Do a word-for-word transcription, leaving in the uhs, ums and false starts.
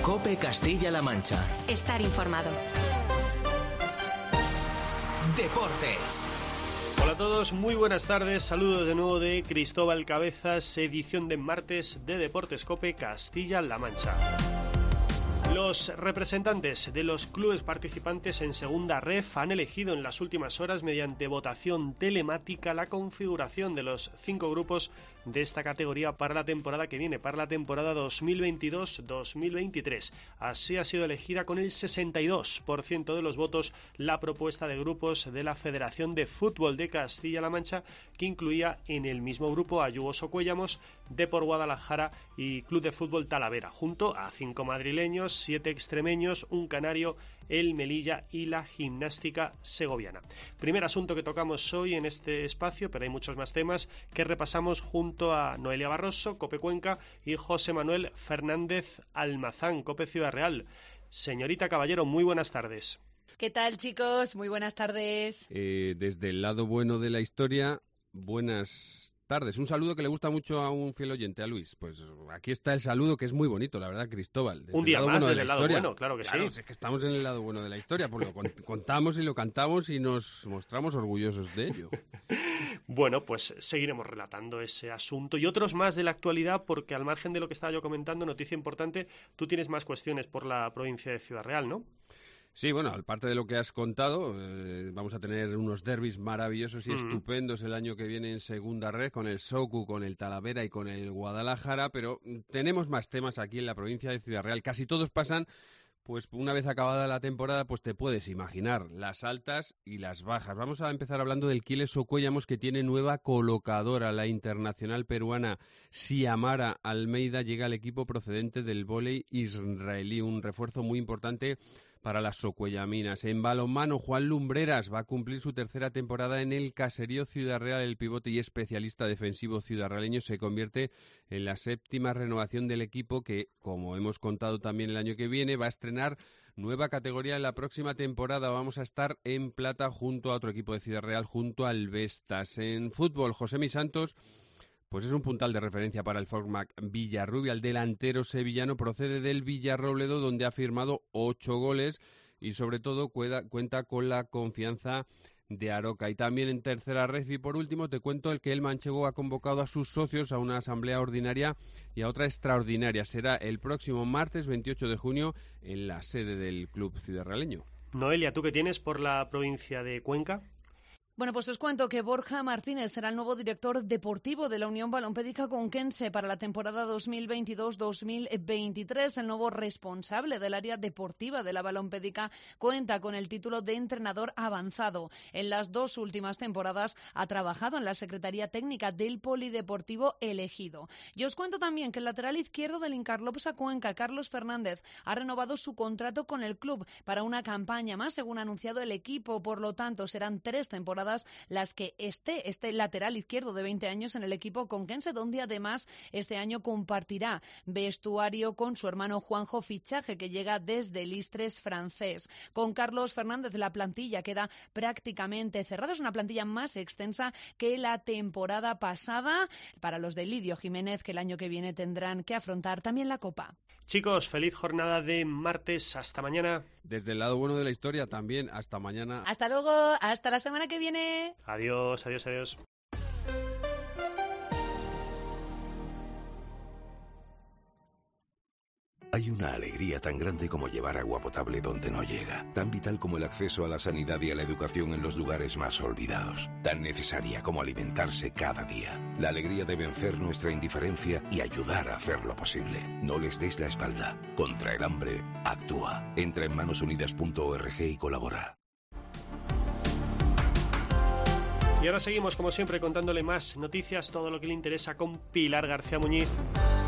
COPE Castilla-La Mancha. Estar informado. Deportes. Hola a todos, muy buenas tardes. Saludos de nuevo de Cristóbal Cabezas, edición de martes de Deportes COPE Castilla-La Mancha. Los representantes de los clubes participantes en Segunda Ref han elegido en las últimas horas, mediante votación telemática, la configuración de los cinco grupos de esta categoría para la temporada que viene, para la temporada dos mil veintidós dos mil veintitrés. Así ha sido elegida con el sesenta y dos por ciento de los votos la propuesta de grupos de la Federación de Fútbol de Castilla-La Mancha, que incluía en el mismo grupo a Yugoso Cuellamos, Depor Guadalajara y Club de Fútbol Talavera, junto a cinco madrileños, siete extremeños, un canario, el Melilla y la Gimnástica Segoviana. Primer asunto que tocamos hoy en este espacio, pero hay muchos más temas que repasamos junto a Noelia Barroso, COPE Cuenca, y José Manuel Fernández Almazán, COPE Ciudad Real. Señorita Caballero, muy buenas tardes. ¿Qué tal, chicos? Muy buenas tardes. Eh, desde el lado bueno de la historia, buenas tardes. Un saludo que le gusta mucho a un fiel oyente, a Luis. Pues aquí está el saludo, que es muy bonito, la verdad, Cristóbal. Un día más en el lado bueno, claro que claro, sí. Es que estamos en el lado bueno de la historia, pues lo contamos y lo cantamos y nos mostramos orgullosos de ello. Bueno, pues seguiremos relatando ese asunto y otros más de la actualidad, porque al margen de lo que estaba yo comentando, noticia importante, tú tienes más cuestiones por la provincia de Ciudad Real, ¿no? Sí, bueno, aparte de lo que has contado, eh, vamos a tener unos derbis maravillosos y mm. estupendos el año que viene en Segunda Red, con el Socu, con el Talavera y con el Guadalajara, pero tenemos más temas aquí en la provincia de Ciudad Real. Casi todos pasan, pues una vez acabada la temporada, pues te puedes imaginar, las altas y las bajas. Vamos a empezar hablando del Quieles Cuellamos, que tiene nueva colocadora. La internacional peruana Xiamara Almeida llega al equipo procedente del vóley israelí, un refuerzo muy importante para las socuellaminas. En balonmano, Juan Lumbreras va a cumplir su tercera temporada en el Caserío Ciudad Real. El pivote y especialista defensivo ciudadraleño se convierte en la séptima renovación del equipo, que, como hemos contado también el año que viene, va a estrenar nueva categoría en la próxima temporada. Vamos a estar en plata junto a otro equipo de Ciudad Real, junto al Vestas. En fútbol, Josemi Santos pues es un puntal de referencia para el Formac Villarrubia. El delantero sevillano procede del Villarrobledo, donde ha firmado ocho goles y sobre todo cuenta con la confianza de Aroca. Y también en tercera red, y por último te cuento el que el manchego ha convocado a sus socios a una asamblea ordinaria y a otra extraordinaria. Será el próximo martes veintiocho de junio en la sede del club ciudadraleño. Noelia, ¿tú qué tienes por la provincia de Cuenca? Bueno, pues os cuento que Borja Martínez será el nuevo director deportivo de la Unión Balompédica Conquense para la temporada dos mil veintidós dos mil veintitrés. El nuevo responsable del área deportiva de la Balompédica cuenta con el título de entrenador avanzado. En las dos últimas temporadas ha trabajado en la Secretaría Técnica del Polideportivo elegido. Y os cuento también que el lateral izquierdo del Incarlopsa Cuenca, Carlos Fernández, ha renovado su contrato con el club para una campaña más, según ha anunciado el equipo. Por lo tanto, serán tres temporadas las que esté este lateral izquierdo de veinte años en el equipo conquense, donde además este año compartirá vestuario con su hermano Juanjo, fichaje que llega desde el Istres francés. Con Carlos Fernández la plantilla queda prácticamente cerrada, es una plantilla más extensa que la temporada pasada para los de Lidio Jiménez, que el año que viene tendrán que afrontar también la Copa. Chicos, feliz jornada de martes. Hasta mañana. Desde el lado bueno de la historia también. Hasta mañana. Hasta luego. Hasta la semana que viene. Adiós, adiós, adiós. Hay una alegría tan grande como llevar agua potable donde no llega, tan vital como el acceso a la sanidad y a la educación en los lugares más olvidados, tan necesaria como alimentarse cada día. La alegría de vencer nuestra indiferencia y ayudar a hacerlo posible. No les des la espalda. Contra el hambre, actúa. Entra en manos unidas punto org y colabora. Y ahora seguimos, como siempre, contándole más noticias, todo lo que le interesa con Pilar García Muñiz.